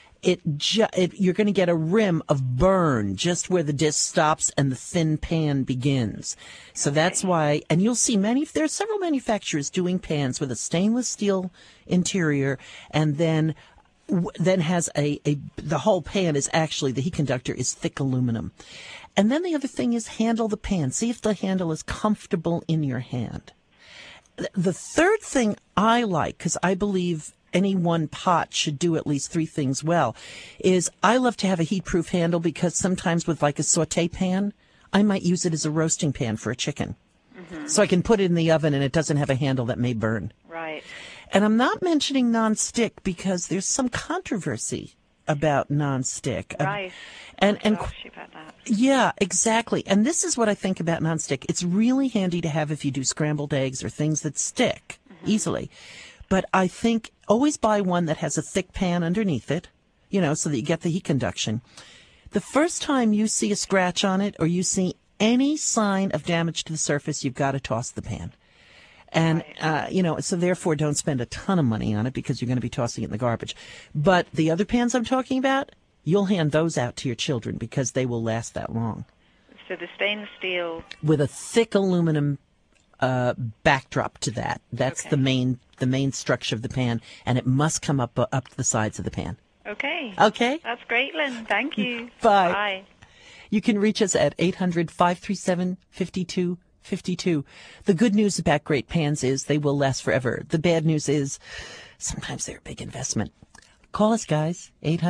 you're going to get a rim of burn just where the disc stops and the thin pan begins. So that's why, and you'll see there are several manufacturers doing pans with a stainless steel interior, and then has the whole pan is actually, the heat conductor is thick aluminum. And then the other thing is handle the pan. See if the handle is comfortable in your hand. The third thing I like, because I believe any one pot should do at least 3 things well, is I love to have a heat-proof handle, because sometimes with like a saute pan, I might use it as a roasting pan for a chicken. Mm-hmm. So I can put it in the oven and it doesn't have a handle that may burn. Right. And I'm not mentioning nonstick because there's some controversy about nonstick. Right. And about that. Yeah, exactly. And this is what I think about nonstick. It's really handy to have if you do scrambled eggs or things that stick easily. But I think always buy one that has a thick pan underneath it, so that you get the heat conduction. The first time you see a scratch on it or you see any sign of damage to the surface, you've got to toss the pan. And, so therefore don't spend a ton of money on it because you're going to be tossing it in the garbage. But the other pans I'm talking about, you'll hand those out to your children because they will last that long. So the stainless steel. With a thick aluminum backdrop to that. That's the main structure of the pan, and it must come up the sides of the pan. Okay. Okay? That's great, Lynn. Thank you. Bye. Bye. You can reach us at 800-537-5252. The good news about great pans is they will last forever. The bad news is sometimes they're a big investment. Call us, guys,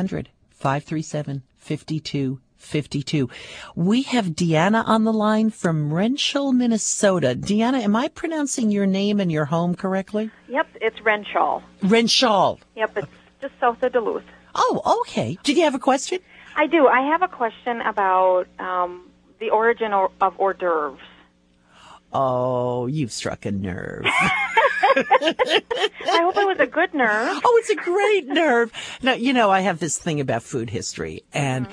800-537-5252. We have Deanna on the line from Renshaw, Minnesota. Deanna, am I pronouncing your name and your home correctly? Yep, it's Renshaw. Renshaw. Yep, it's just south of Duluth. Oh, okay. Did you have a question? I do. I have a question about the origin of hors d'oeuvres. Oh, you've struck a nerve. I hope it was a good nerve. Oh, it's a great nerve. Now, I have this thing about food history. And,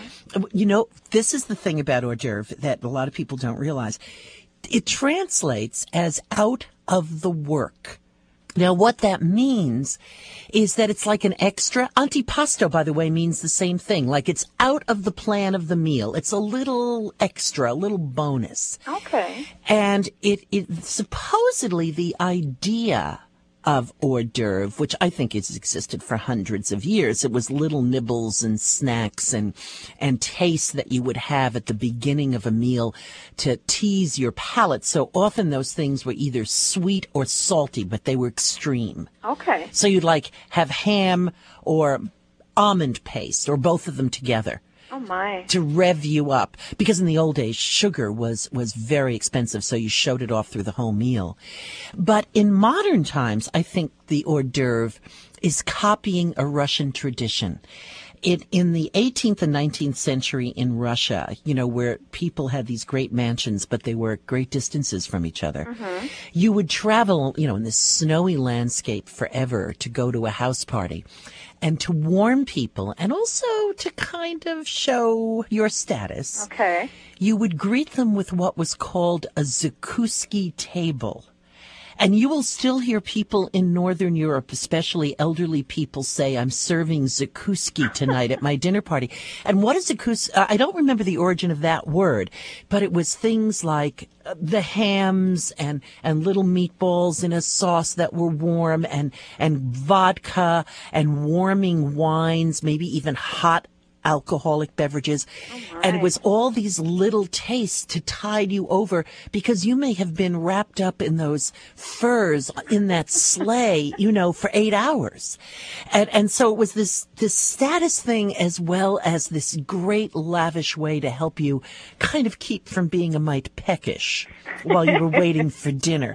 this is the thing about hors d'oeuvre that a lot of people don't realize. It translates as out of the work. Now, what that means is that it's like an extra. Antipasto, by the way, means the same thing. Like it's out of the plan of the meal. It's a little extra, a little bonus. Okay. And it supposedly the idea of hors d'oeuvre, which I think has existed for hundreds of years. It was little nibbles and snacks and tastes that you would have at the beginning of a meal to tease your palate. So often those things were either sweet or salty, but they were extreme. Okay. So you'd have ham or almond paste or both of them together. Oh, my. To rev you up. Because in the old days, sugar was very expensive, so you showed it off through the whole meal. But in modern times, I think the hors d'oeuvre is copying a Russian tradition. In the 18th and 19th century in Russia, where people had these great mansions, but they were at great distances from each other, you would travel, in this snowy landscape forever to go to a house party. And to warm people, and also to kind of show your status, okay, you would greet them with what was called a zakouski table. And you will still hear people in Northern Europe, especially elderly people, say, I'm serving zakouski tonight at my dinner party. And what is zakouski? I don't remember the origin of that word, but it was things like the hams and little meatballs in a sauce that were warm and vodka and warming wines, maybe even hot alcoholic beverages. And it was all these little tastes to tide you over because you may have been wrapped up in those furs in that sleigh, for 8 hours. And so it was this status thing as well as this great lavish way to help you kind of keep from being a mite peckish while you were waiting for dinner.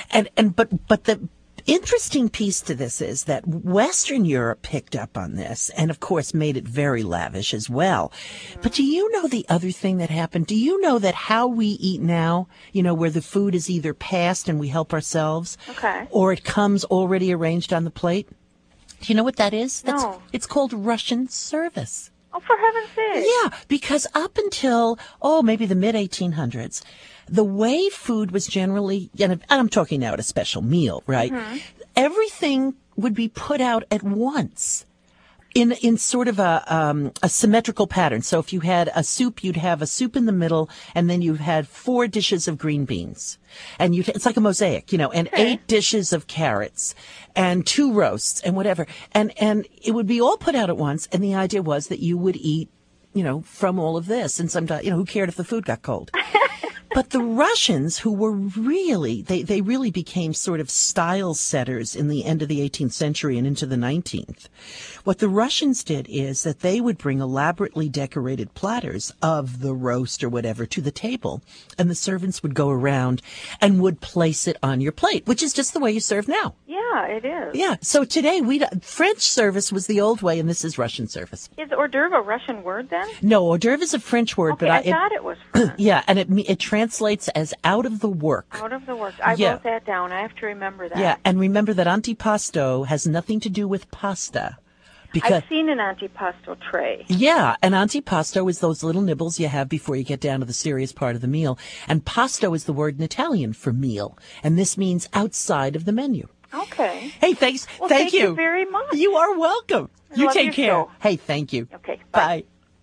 But the interesting piece to this is that Western Europe picked up on this and, of course, made it very lavish as well. But do you know the other thing that happened? Do you know that how we eat now, where the food is either passed and we help ourselves, okay, or it comes already arranged on the plate? Do you know what that is? No. It's called Russian service. Oh, for heaven's sake. Yeah, because up until, maybe the mid-1800s, the way food was generally, and I'm talking now at a special meal, right? Mm-hmm. Everything would be put out at once in sort of a symmetrical pattern. So if you had a soup, you'd have a soup in the middle, and then you had 4 dishes of green beans. And it's like a mosaic, and okay, 8 dishes of carrots and 2 roasts and whatever. And it would be all put out at once. And the idea was that you would eat, from all of this. And sometimes, who cared if the food got cold? But the Russians, who were really, they really became sort of style setters in the end of the 18th century and into the 19th. What the Russians did is that they would bring elaborately decorated platters of the roast or whatever to the table, and the servants would go around and would place it on your plate, which is just the way you serve now. Yeah, it is. Yeah. So today, French service was the old way, and this is Russian service. Is hors d'oeuvre a Russian word then? No, hors d'oeuvre is a French word, okay, but I thought it was French. Yeah, and it translates as out of the work. Out of the work. I wrote that down. I have to remember that. Yeah, and remember that antipasto has nothing to do with pasta. Because, I've seen an antipasto tray. Yeah, an antipasto is those little nibbles you have before you get down to the serious part of the meal. And pasto is the word in Italian for meal. And this means outside of the menu. Okay. Hey, thanks. Well, thank you very much. You are welcome. You take care. Show. Hey, thank you. Okay, bye.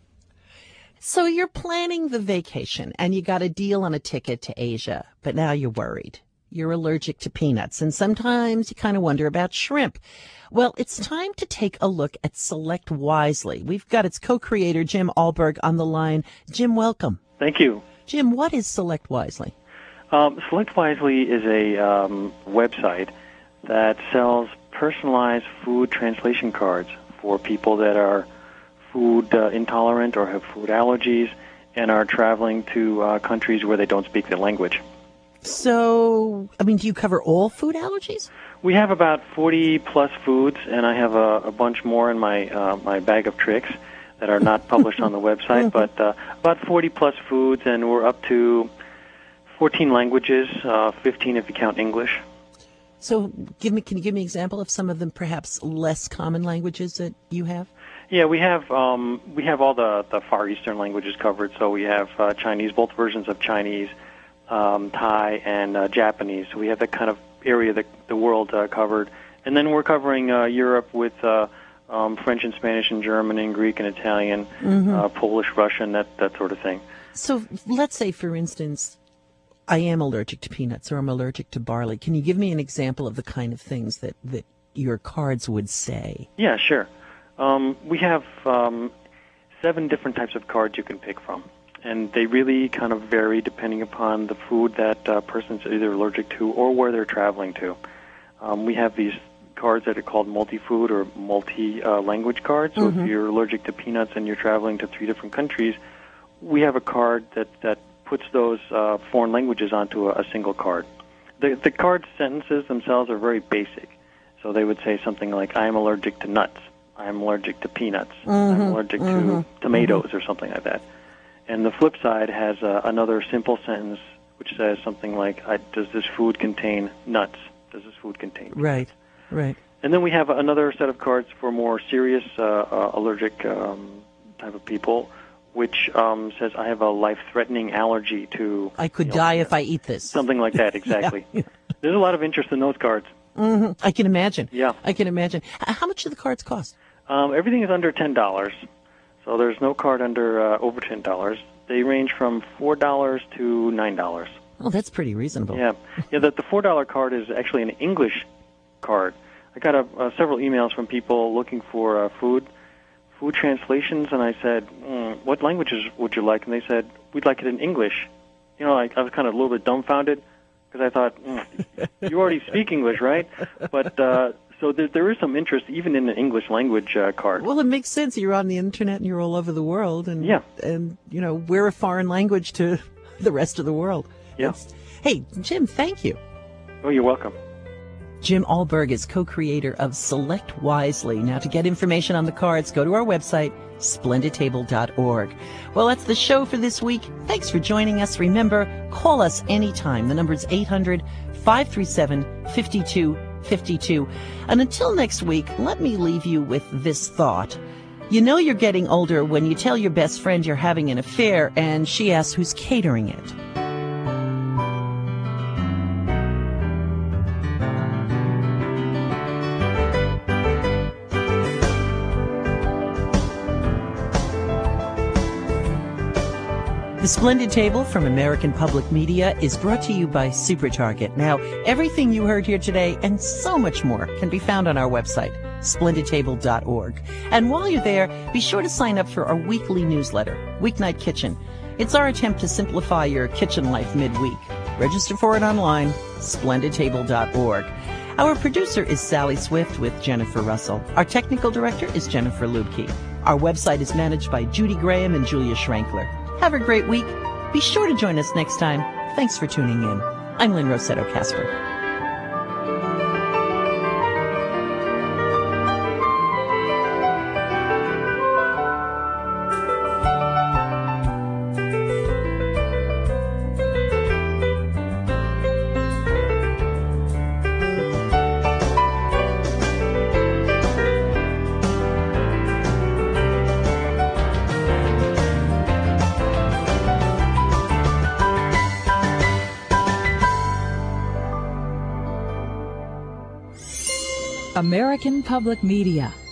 So you're planning the vacation and you got a deal on a ticket to Asia, but now you're worried. You're allergic to peanuts, and sometimes you kind of wonder about shrimp. Well, it's time to take a look at Select Wisely. We've got its co-creator, Jim Alberg, on the line. Jim, welcome. Thank you. Jim, what is Select Wisely? Select Wisely is a website that sells personalized food translation cards for people that are food intolerant or have food allergies and are traveling to countries where they don't speak the language. So, do you cover all food allergies? We have about 40-plus foods, and I have a bunch more in my bag of tricks that are not published on the website, but about 40-plus foods, and we're up to 14 languages, 15 if you count English. So can you give me an example of some of them perhaps less common languages that you have? Yeah, we have all the Far Eastern languages covered. So we have Chinese, both versions of Chinese, Thai, and Japanese. So we have that kind of area, the world covered. And then we're covering Europe with French and Spanish and German and Greek and Italian, Polish, Russian, that sort of thing. So let's say, for instance, I am allergic to peanuts or I'm allergic to barley. Can you give me an example of the kind of things that your cards would say? Yeah, sure. We have 7 different types of cards you can pick from, and they really kind of vary depending upon the food that person's either allergic to or where they're traveling to. We have these cards that are called multi-food or multi-language cards. So if you're allergic to peanuts and you're traveling to 3 different countries, we have a card that puts those foreign languages onto a single card. The card sentences themselves are very basic. So they would say something like, I am allergic to nuts. I am allergic to peanuts. I'm allergic to tomatoes or something like that. And the flip side has another simple sentence which says something like, does this food contain nuts? Does this food contain peanuts? Right. And then we have another set of cards for more serious allergic type of people, which says, I have a life-threatening allergy to... I could die if I eat this. Something like that, exactly. Yeah. There's a lot of interest in those cards. I can imagine. Yeah. I can imagine. How much do the cards cost? Everything is under $10, so there's no card under over $10. They range from $4 to $9. Oh, that's pretty reasonable. Yeah. The $4 card is actually an English card. I got several emails from people looking for food translations, and I said, what languages would you like? And they said, we'd like it in English. I was kind of a little bit dumbfounded because I thought, you already speak English, right? But so there is some interest even in the English language card. Well, it makes sense. You're on the internet and you're all over the world, and we're a foreign language to the rest of the world. Yeah. Hey, Jim, thank you. Oh, you're welcome. Jim Alberg is co-creator of Select Wisely. Now, to get information on the cards, go to our website, splendidtable.org. Well, that's the show for this week. Thanks for joining us. Remember, call us anytime. The number is 800-537-5252. And until next week, let me leave you with this thought. You know you're getting older when you tell your best friend you're having an affair and she asks who's catering it. The Splendid Table from American Public Media is brought to you by SuperTarget. Now, everything you heard here today and so much more can be found on our website, splendidtable.org. And while you're there, be sure to sign up for our weekly newsletter, Weeknight Kitchen. It's our attempt to simplify your kitchen life midweek. Register for it online, splendidtable.org. Our producer is Sally Swift with Jennifer Russell. Our technical director is Jennifer Lubke. Our website is managed by Judy Graham and Julia Schrankler. Have a great week. Be sure to join us next time. Thanks for tuning in. I'm Lynn Rossetto Kasper. American Public Media.